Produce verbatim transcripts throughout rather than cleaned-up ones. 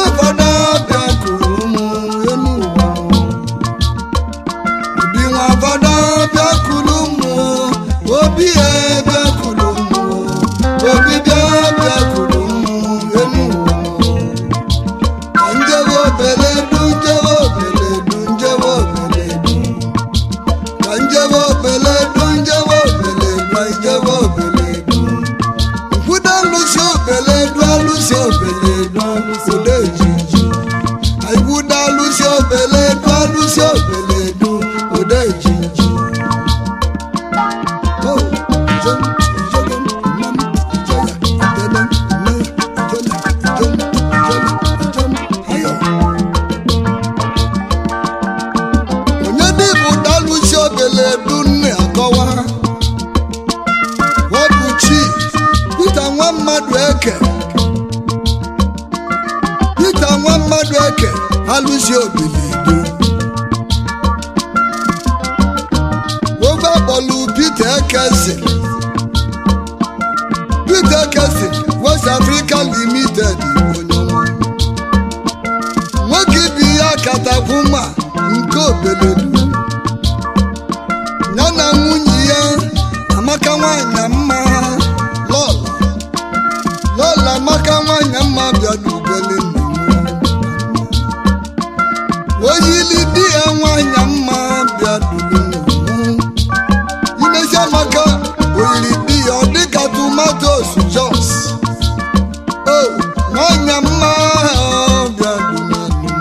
fada bịa kuru m enu ụwa obi nwa fada bịa kuru m obi bịa kuru m obi bịa bịa kuru m enu ụwa ka njebe obele du njebe obele du njebe obele du ka njebe obele du njebe obele du njebe obele du nkwudo alụsị obele du alụsị obele du alụsị ejiji nkwudo alụsị obele du alụsị obele du ode ejiji onye dịbụ dalụsị obele du nne akọwa wọbụ chi Peter nwa mmadụ eke Peter nwa mmadụ eke alụsị obele du ofe akpọlụ Peter Ekezi Peter Ekezi West Africa Limited onye ọma nwoke bi ya katapụma nke obeledu ya na nwunye ya Amaka nwanyị mma Lola Lola Amaka nwanyị mma bịa n'ubele oyili di ya nwanyị mma bịa dulu imezi Amaka oyili di ya ọ dịka tomatos jos o nwanyị mma bịa dulu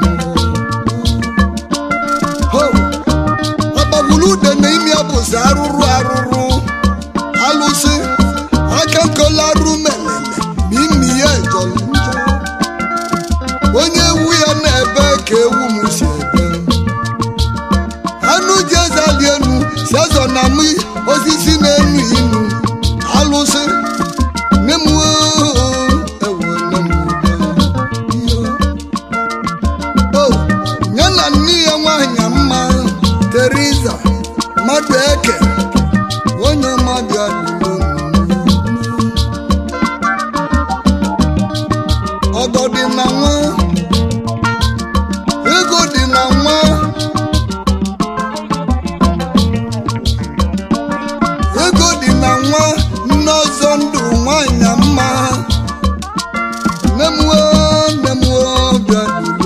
ọgbagburu ude na imi abụzi arụrụ arụrụ alụsị aka nkolarụ melele ma imi ya ejọrọ njọ onye ewu ya na-ebe ka ewu m si ebe anụ ji ezali enu si ezọ na m osisi na-enu inu alụsị nne m ewele m o nye na nne ya nwanyị mma Teresa mmadụ eke onye mmadụ adịgo ọgọ dị na nwa ego dị na nwa ego dị na nwa nne ọzọ ndụ nwanyị mma nne m nne m bịa dulu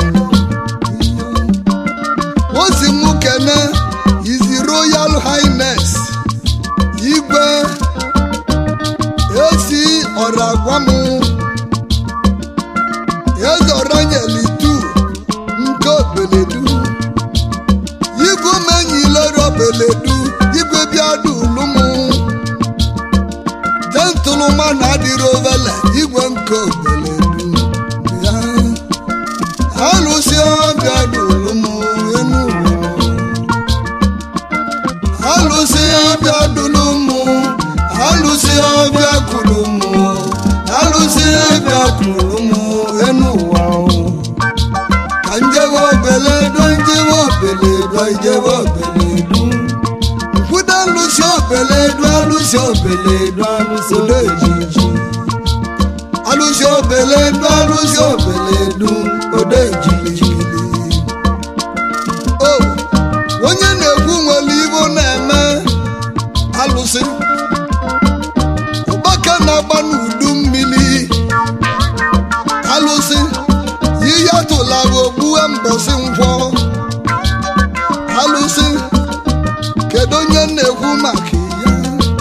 ozi m kene His Royal Highness igwe esi ọra gwa m eze ọranyelitu nke obeledu igwe menyilere obeledu igwe bịa dulu m jentụlụma na adịrị ovele igwe nke obeledu ya alụsị ọbịa dulu m enu alụsị ọbịa dulu m alụsị ọbịa kwuru m alụsị ọbịa kwuru m enu ụwa ka njebe obele du njebe obele du njebe obele du nkwudo alụsị obele du alụsị obele du alụsị ejiji alụsị obele du alụsị obele du ode ejiji o onye na-ekwu nwere ibo na-eme alụsị ụgbaka na-agba n'udu mmiri alụsị ihe atụlara ogbue mbọsị nkwọ alụsị kedu onye na-ekwu maka ya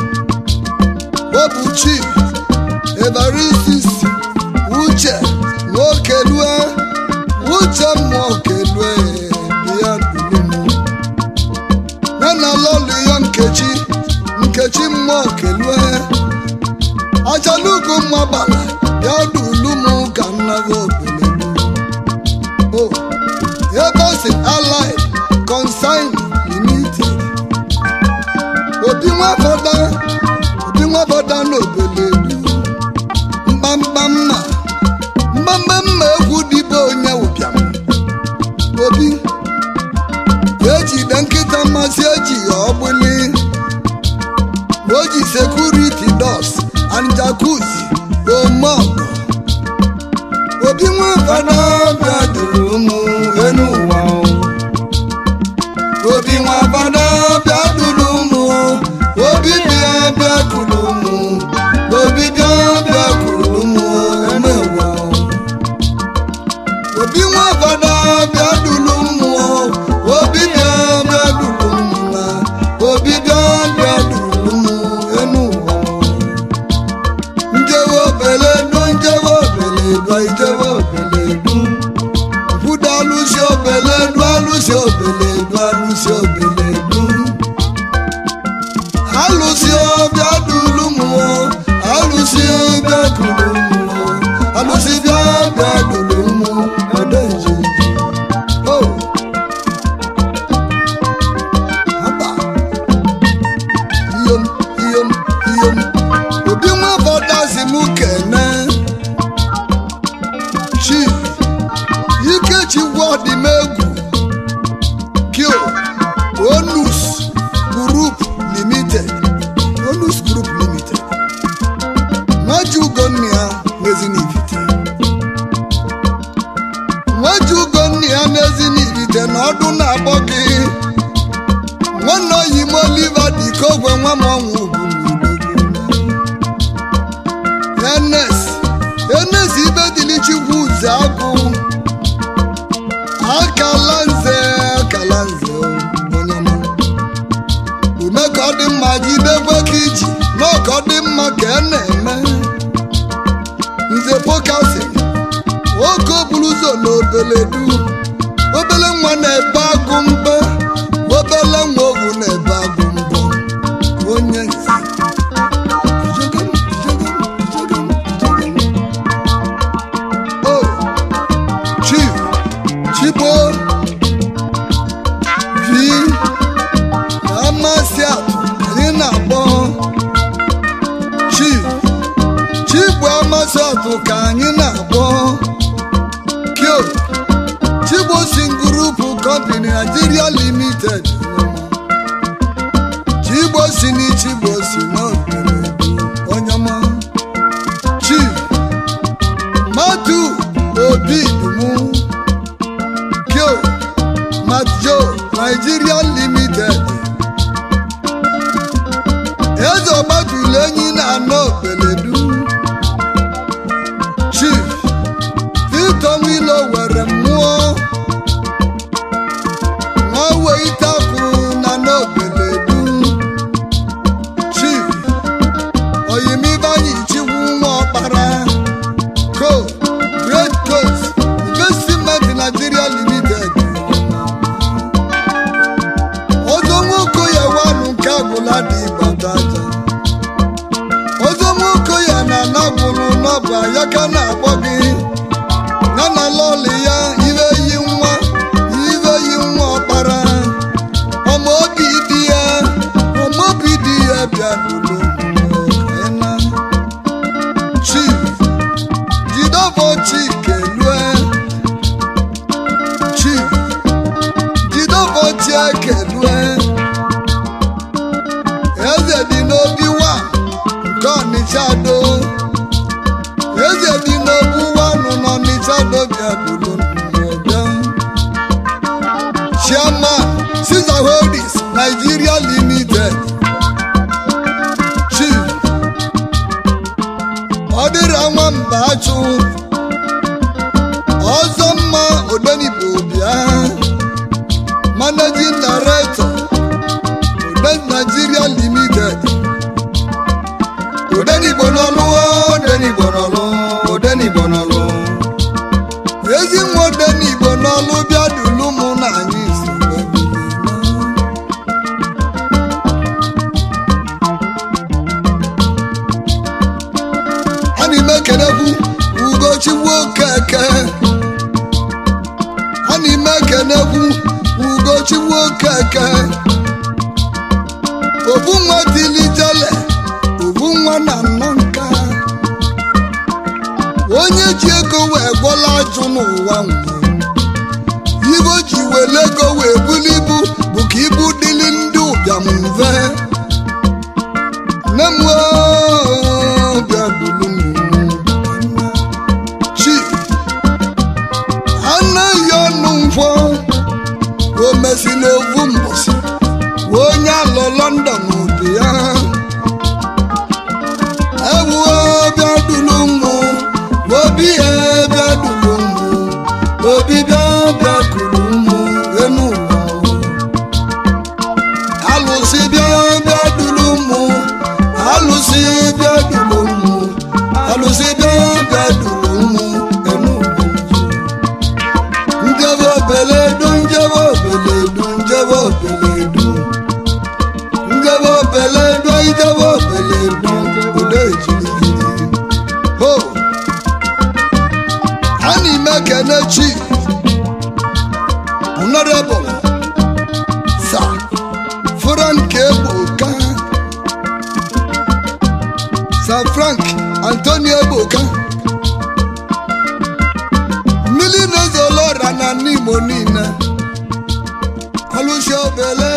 ọ bụ Chief Evaristus Uche Nwokelue Uche Nwokelue bịa dulu m ya na lọlụ ya Nkechi Nkechi Nwokelue ajalugo mma gbara ya dulu m ka nnago obeledu o Ebosi Allied Consign Limited obi nwa fọda obi nwa fọda n'obeledu mgbamgba mma mgbamgba mma egwu dịbe onye ụbịam obi ejide nkịta mmasị eji ya ọgbụli oji security doors and jacuzzi omogo obi nwa fọda fada bịa duru ụmụ enu ụwa obi nwa fada bịa duru ụmụ obi bịa bịa kuru ụmụ obi bịa bịa kuru ụmụ eme ụwa obi nwa fada bịa duru ụmụ obi bịa bịa duru ụmụ na obi bịa bịa duru ụmụ enu ụwa njewe obele du njewe obele du ijewe obele du fuda alusi obele du alusi obele du alusi obele du alusi bịa duru ụmụ alusi bịa duru ụmụ alusi bịa bịa duru ụmụ ode njiji oh aba iyom iyom iyom obi nwa fada si mụ kene chi Ikechi wọdị m egwu kio Onus Group Limited Onus Group Limited Nwaju Ugonnia n'Ezinifite Nwaju Ugonnia n'Ezinifite na ọdụ na-akpọ gị nwanne oyi m Oliver dịka ogwe nwa m ọnwụ ugwu Enes Enes Ibedilichikwu ụzọ agụ akalanze akalanze onye ọma ume ka ọ dị mma jidekwe ka iji n'ọka ọ dị mma ka e na-eme nze pokasi nwoke oburu ụzọ na obeledu obele nwa na-ebe agụ mbe obele nwa ovu na-ebe agụ mbọ onye nze oh chief Chibo vi amasị atụ anyị na-akpọ Chief Chibu amasị atụ ka anyị na-akpọ Kyo Chibo Sin Group Company Nigeria Limited Chibo Sin Chibo Sin onye ọma Chief Matu Obi Dumu Matjo Nigeria Limited Ezo Batule enyi na anọ Beledu Chief Victor Milo were mmụọ nwawe itakwu na anọ Beledu Chief Oyimibanyi Chikwu nwa ọkpara Co Great Coast Investment Nigeria Limited Ladi Bataja Ozomoko ya na nabulu n'ọba ya ka na-akpọ gị na na lọlị ya iwe yi nwa iwe yi nwa ọkpara ọmọ obi di ya ọmọ obi di ya bịa dulu ena Chief Jidovo Chikelue Chief Jidovo Chikelue Eze dị n'obi wa nke Ọnịchado Eze dị n'obi wa nụ n'Ọnịchado bịa dulu n'ọbịa Chairman Caesar Holdings Nigeria Limited Chief Ọdịra Nwamba Achụ Ọzọmma Odenigbo bịa Managing Director Nigeria Limited Odenigbo n'ọlụ Odenigbo n'ọlụ Odenigbo n'ọlụ ezi nwa Odenigbo n'ọlụ bịa dulu mụ na anyị isi a na-eme kenekwu Ugochukwu Okeke a na-eme kenekwu Ugochukwu Okeke obu nwa dilijele obu nwa na nnọ nka onye ji ego wee gwọla ajụ n'ụwa nwụrụ ibo ji wele ego wee buli ibu bụ ka ibu dịli ndị ụbịam mve nne m bịa bulu Chief n'ovu mbọsị onye alọ London obi ya ewuo bịa dulu mụ obi ya bịa dulu mụ obi bịa bịa kuru mụ enu ụwa alụsị bịa bịa dulu mụ alụsị bịa dulu mụ alụsị bịa bịa dulu mụ enu ụwa njebe obeledu njebe obeledu njebe obeledu njebe obeledu njebe obeledu ode ejirigiri ho ani mekene chi honorable Sir Frank Ebuka Sir Frank Antonio Ebuka Milline Zolora na Nimo Nina Alusha Obele